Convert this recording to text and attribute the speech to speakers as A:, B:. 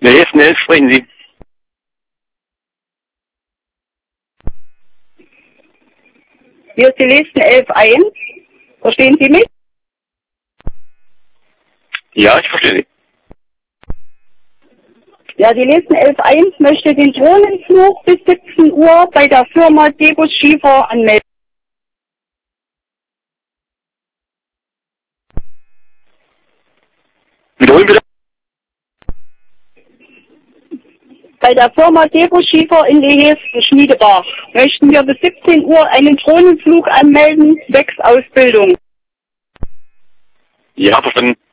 A: Der ersten 11 sprechen Sie.
B: Hier ist die Listen 11.1. Verstehen Sie mich?
A: Ja, ich verstehe Sie.
B: Ja, die Listen 11.1 möchte den Drohnenflug bis 17 Uhr bei der Firma Debus Schiefer anmelden.
A: Wiederholen bitte.
B: Bei der Firma Debus Schiefer in Lehesten, Schmiedebach, möchten wir bis 17 Uhr einen Drohnenflug anmelden, zwecks Ausbildung.
A: Ja, verstanden.